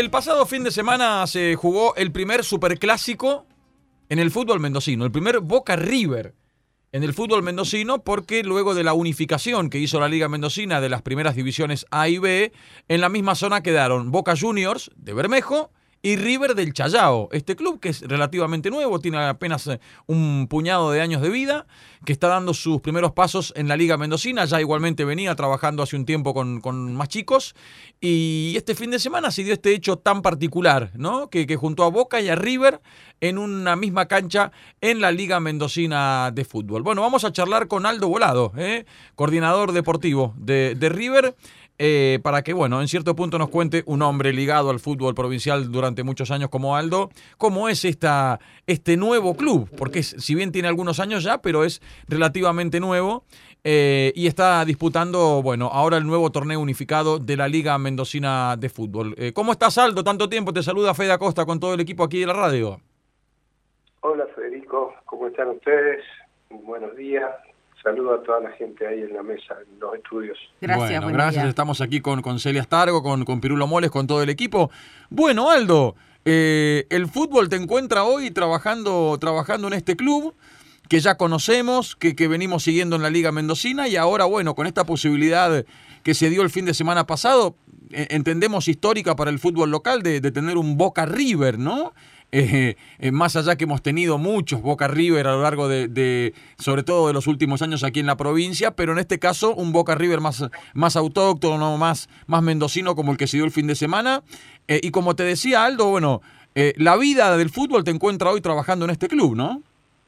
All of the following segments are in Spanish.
El pasado fin de semana se jugó el primer superclásico en el fútbol mendocino, el primer Boca River en el fútbol mendocino, porque luego de la unificación que hizo la Liga Mendocina de las primeras divisiones A y B, en la misma zona quedaron Boca Juniors de Bermejo y River del Challao. Este club, que es relativamente nuevo, tiene apenas un puñado de años de vida, que está dando sus primeros pasos en la Liga Mendocina. Ya igualmente venía trabajando hace un tiempo con más chicos. Y este fin de semana se dio este hecho tan particular, ¿no? Que juntó a Boca y a River en una misma cancha en la Liga Mendocina de Fútbol. Bueno, vamos a charlar con Aldo Volado, coordinador deportivo de River, para que, bueno, en cierto punto nos cuente, un hombre ligado al fútbol provincial durante muchos años como Aldo, cómo es este nuevo club, porque si bien tiene algunos años ya, pero es relativamente nuevo, y está disputando, bueno, ahora el nuevo torneo unificado de la Liga Mendocina de Fútbol. ¿Cómo estás, Aldo? Tanto tiempo, te saluda Fede Acosta con todo el equipo aquí de la radio. Hola, Federico, ¿cómo están ustedes? Buenos días. Saludo a toda la gente ahí en la mesa, en los estudios. Gracias, bueno, gracias. Día. Estamos aquí con Celia Stargo, con Pirulo Moles, con todo el equipo. Bueno, Aldo, el fútbol te encuentra hoy trabajando en este club que ya conocemos, que venimos siguiendo en la Liga Mendocina, y ahora, bueno, con esta posibilidad que se dio el fin de semana pasado, entendemos histórica para el fútbol local de tener un Boca River, ¿no? Más allá que hemos tenido muchos Boca River a lo largo de sobre todo de los últimos años aquí en la provincia, pero en este caso un Boca River más autóctono, más mendocino, como el que se dio el fin de semana. Y como te decía, Aldo, bueno, la vida del fútbol te encuentra hoy trabajando en este club, ¿no?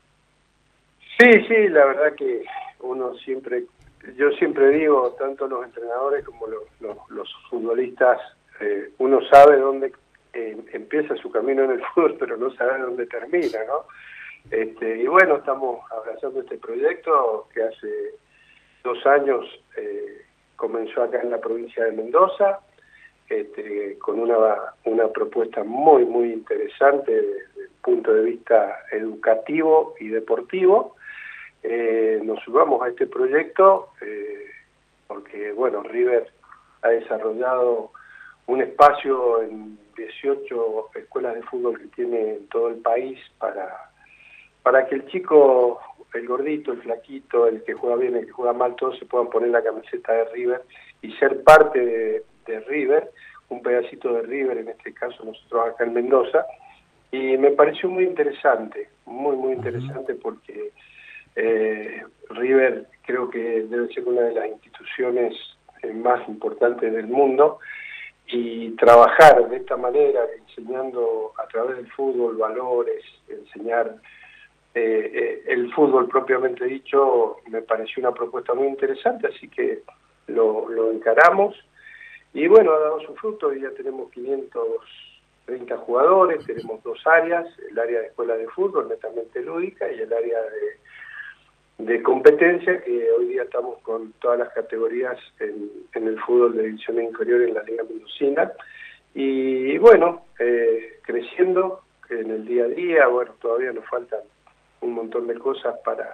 Sí, la verdad que yo siempre digo, tanto los entrenadores como los futbolistas, uno sabe dónde empieza su camino en el fútbol, pero no sabe dónde termina, ¿no? Y bueno, estamos abrazando este proyecto que hace 2 años comenzó acá en la provincia de Mendoza, con una propuesta muy, muy interesante desde el punto de vista educativo y deportivo. Nos sumamos a este proyecto porque, bueno, River ha desarrollado un espacio en 18 escuelas de fútbol que tiene en todo el país para que el chico, el gordito, el flaquito, el que juega bien, el que juega mal, todos se puedan poner la camiseta de River y ser parte de River, un pedacito de River, en este caso nosotros acá en Mendoza, y me pareció muy interesante, muy interesante, porque River creo que debe ser una de las instituciones más importantes del mundo, y trabajar de esta manera, enseñando a través del fútbol valores, enseñar el fútbol propiamente dicho, me pareció una propuesta muy interesante, así que lo encaramos, y bueno, ha dado su fruto. Y ya tenemos 530 jugadores, tenemos 2 áreas, el área de escuela de fútbol netamente lúdica y el área de competencia, que hoy día estamos con todas las categorías en el fútbol de divisiones inferiores en la Liga Mendocina, y bueno, creciendo en el día a día. Bueno, todavía nos faltan un montón de cosas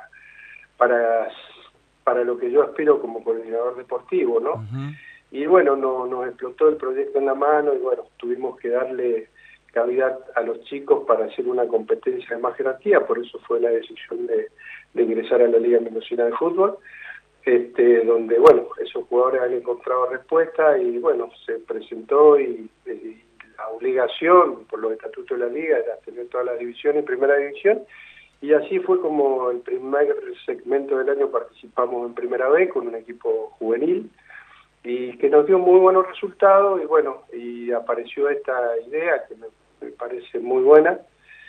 para lo que yo aspiro como coordinador deportivo, ¿no? Uh-huh. Y bueno, nos explotó el proyecto en la mano, y bueno, tuvimos que darle cavidad a los chicos para hacer una competencia de más jerarquía. Por eso fue la decisión de ingresar a la Liga Mendocina de Fútbol, donde, bueno, esos jugadores han encontrado respuesta, y bueno, se presentó, y la obligación por los estatutos de la Liga era tener todas las divisiones, primera división, y así fue como el primer segmento del año participamos en Primera B con un equipo juvenil, y que nos dio muy buenos resultados, y bueno, y apareció esta idea que me parece muy buena,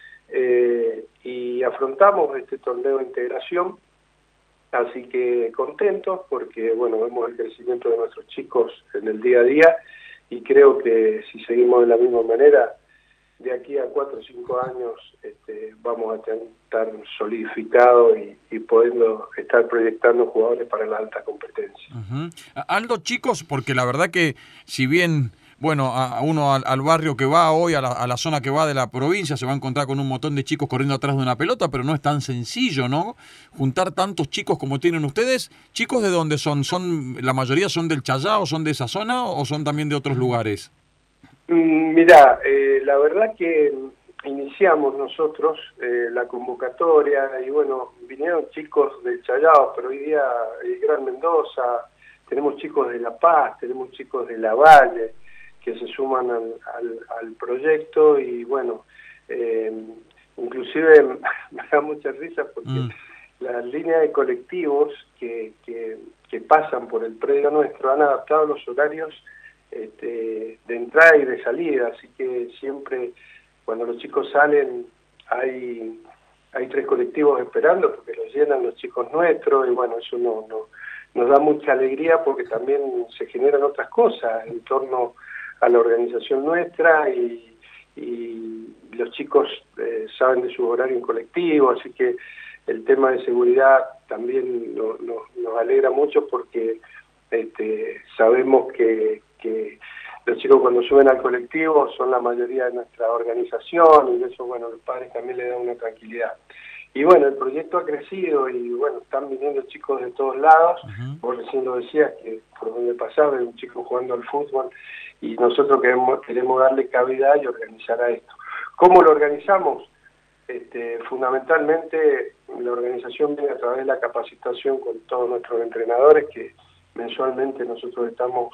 y afrontamos este torneo de integración, así que contentos porque, bueno, vemos el crecimiento de nuestros chicos en el día a día, y creo que si seguimos de la misma manera, de aquí a 4 o 5 años vamos a estar solidificados y podendo estar proyectando jugadores para la alta competencia. Uh-huh. Aldo, chicos, porque la verdad que si bien, bueno, a uno al barrio que va hoy, a la zona que va de la provincia, se va a encontrar con un montón de chicos corriendo atrás de una pelota, pero no es tan sencillo, ¿no? Juntar tantos chicos como tienen ustedes. ¿Chicos de dónde son? ¿La mayoría son del Challao, son de esa zona, o son también de otros lugares? Mirá, la verdad que iniciamos nosotros la convocatoria y bueno, vinieron chicos del Chayao, pero hoy día Gran Mendoza, tenemos chicos de La Paz, tenemos chicos de La Valle que se suman al proyecto y bueno, inclusive me da mucha risa porque las líneas de colectivos que pasan por el predio nuestro han adaptado los horarios de entrada y de salida, así que siempre cuando los chicos salen hay 3 colectivos esperando porque los llenan los chicos nuestros y bueno, eso nos da mucha alegría porque también se generan otras cosas en torno a la organización nuestra y los chicos saben de su horario en colectivo, así que el tema de seguridad también nos alegra mucho porque sabemos que los chicos cuando suben al colectivo son la mayoría de nuestra organización y eso, bueno, los padres también le dan una tranquilidad. Y bueno, el proyecto ha crecido y bueno, están viniendo chicos de todos lados, vos recién lo decías, que por donde pasaba un chico jugando al fútbol y nosotros queremos darle cavidad y organizar a esto. ¿Cómo lo organizamos? Fundamentalmente la organización viene a través de la capacitación con todos nuestros entrenadores que mensualmente nosotros estamos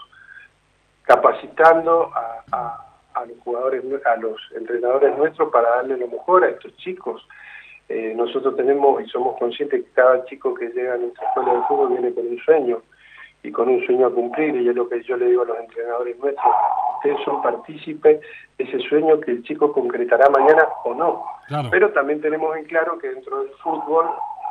capacitando a los jugadores, a los entrenadores nuestros para darle lo mejor a estos chicos. Nosotros tenemos y somos conscientes que cada chico que llega a nuestra escuela de fútbol viene con un sueño y con un sueño a cumplir, y es lo que yo le digo a los entrenadores nuestros: ustedes son partícipes de ese sueño que el chico concretará mañana o no. Claro. Pero también tenemos en claro que dentro del fútbol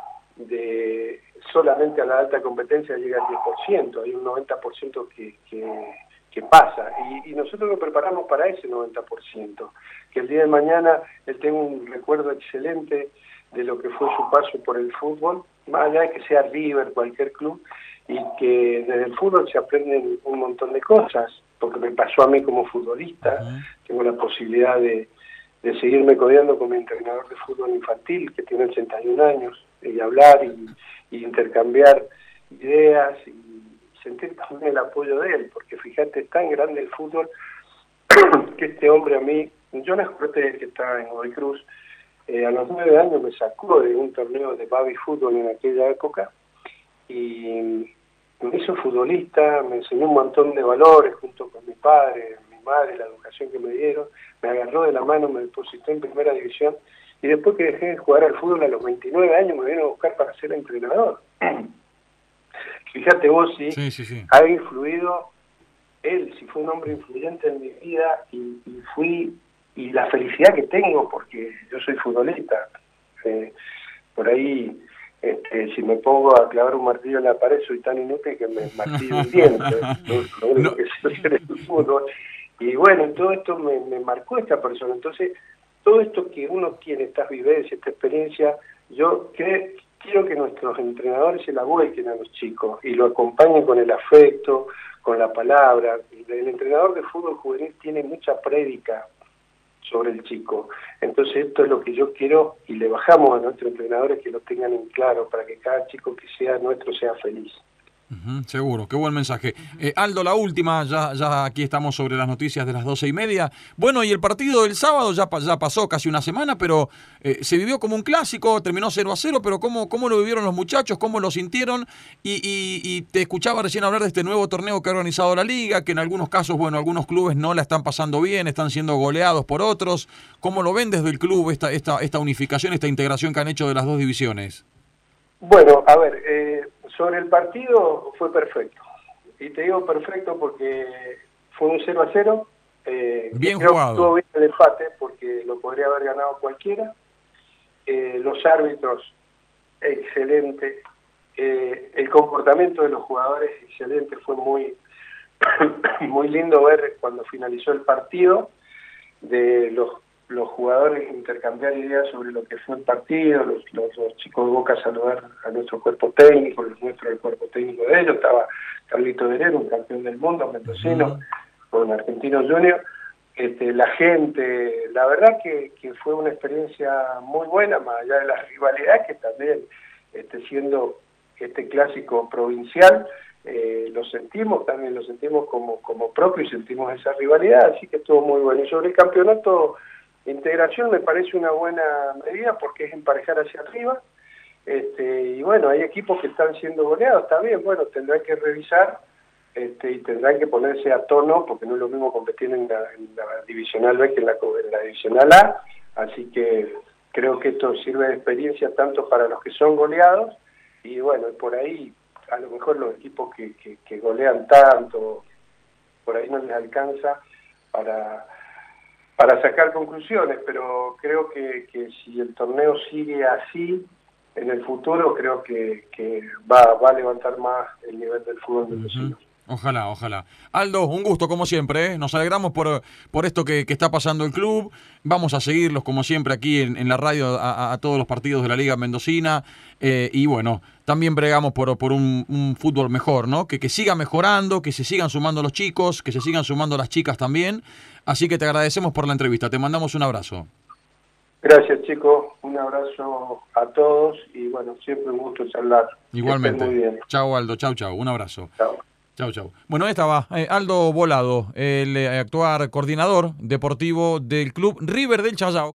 solamente a la alta competencia llega el 10%, hay un 90% que pasa, y nosotros lo preparamos para ese 90%, que el día de mañana él tenga un recuerdo excelente de lo que fue su paso por el fútbol, más allá de que sea River, cualquier club, y que desde el fútbol se aprenden un montón de cosas, porque me pasó a mí como futbolista, tengo la posibilidad de seguirme codeando con mi entrenador de fútbol infantil, que tiene 81 años, y hablar y intercambiar ideas y sentir también el apoyo de él, porque fíjate, es tan grande el fútbol que este hombre a mí, yo me acuerdo que estaba en Godoy Cruz, a los 9 años me sacó de un torneo de baby fútbol en aquella época y me hizo futbolista, me enseñó un montón de valores junto con mi padre, mi madre, la educación que me dieron, me agarró de la mano, me depositó en primera división y después que dejé de jugar al fútbol a los 29 años me vino a buscar para ser entrenador. Fíjate vos si ha influido él, si fue un hombre influyente en mi vida y la felicidad que tengo porque yo soy futbolista. Por ahí, si me pongo a clavar un martillo en la pared soy tan inútil que me martillo un diente. Lo único que sé hacer es el fútbol. Y bueno, todo esto me marcó esta persona. Entonces, todo esto que uno tiene, estas vivencias, esta experiencia, yo quiero que nuestros entrenadores se la vuelquen a los chicos y lo acompañen con el afecto, con la palabra. El entrenador de fútbol juvenil tiene mucha prédica sobre el chico. Entonces esto es lo que yo quiero y le bajamos a nuestros entrenadores que lo tengan en claro para que cada chico que sea nuestro sea feliz. Seguro, qué buen mensaje. Aldo, la última, ya aquí estamos sobre las noticias de las 12:30. Bueno, y el partido del sábado ya pasó casi una semana, pero se vivió como un clásico, terminó 0-0, pero ¿cómo lo vivieron los muchachos? ¿Cómo lo sintieron? Y te escuchaba recién hablar de este nuevo torneo que ha organizado la Liga, que en algunos casos, bueno, algunos clubes no la están pasando bien, están siendo goleados por otros. ¿Cómo lo ven desde el club esta unificación, esta integración que han hecho de las dos divisiones? Bueno, a ver, sobre el partido fue perfecto. Y te digo perfecto porque fue un 0-0. Bien creo jugado. Que estuvo bien el empate porque lo podría haber ganado cualquiera. Los árbitros, excelente. El comportamiento de los jugadores, excelente. Fue muy, muy lindo ver cuando finalizó el partido de los jugadores intercambiar ideas sobre lo que fue el partido, los chicos de Boca saludar a nuestro cuerpo técnico, los nuestros del cuerpo técnico de ellos, estaba Carlito Herrera, un campeón del mundo, mendocino, con Argentino Junior, la gente, la verdad que fue una experiencia muy buena, más allá de la rivalidad que también siendo este clásico provincial, lo sentimos también, lo sentimos como propio y sentimos esa rivalidad, así que estuvo muy bueno. Y sobre el campeonato, integración me parece una buena medida porque es emparejar hacia arriba. Y bueno, hay equipos que están siendo goleados, está bien, bueno, tendrán que revisar y tendrán que ponerse a tono, porque no es lo mismo competir en la Divisional B que en la Divisional A, así que creo que esto sirve de experiencia tanto para los que son goleados, y bueno, por ahí a lo mejor los equipos que golean tanto, por ahí no les alcanza para sacar conclusiones, pero creo que si el torneo sigue así, en el futuro creo que va a levantar más el nivel del fútbol mendocino. Ojalá, ojalá. Aldo, un gusto como siempre, ¿eh? Nos alegramos por esto que está pasando el club. Vamos a seguirlos como siempre aquí en la radio a todos los partidos de la Liga Mendocina. Y bueno, también bregamos por un fútbol mejor, ¿no? Que siga mejorando, que se sigan sumando los chicos, que se sigan sumando las chicas también. Así que te agradecemos por la entrevista. Te mandamos un abrazo. Gracias, chicos. Un abrazo a todos y bueno, siempre un gusto charlar. Igualmente. Muy bien. Chau, Aldo. Chau, chau. Un abrazo. Chau. Chau, chau. Bueno, ahí estaba Aldo Volado, el actual coordinador deportivo del club River del Chayao.